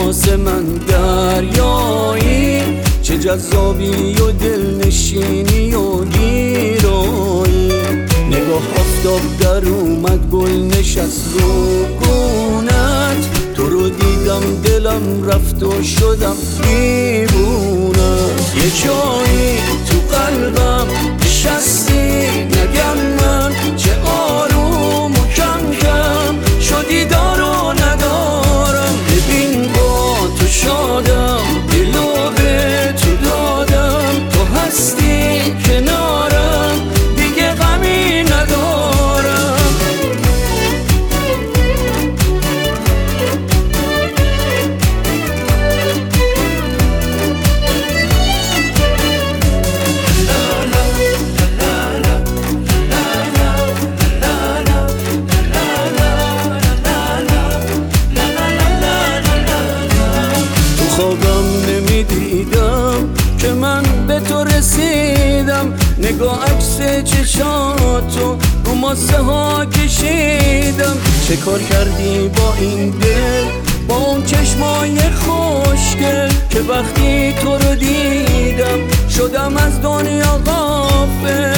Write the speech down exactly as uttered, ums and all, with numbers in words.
واسه من دریایی، چه جذابی و دلنشینی و گیرایی. نگاه آفتاب در اومد، گل نشست رو گونت، تو رو دیدم دلم رفت و شدم دیوونه. یه جایی تو قلبم نشستی، نگم من چه آروم و کم کم شدی دارو ندارم. ببین با تو شادم، دلو به تو دادم، تو هستی کنارم دیگه غمی ندارم. خوابم نمیدیدم که من به تو رسیدم، نگاه عکس چشاتو رو ماسه ها کشیدم. چه کار کردی با این دل، با اون چشمای خوشگل، که وقتی تو رو دیدم شدم از دنیا غافل.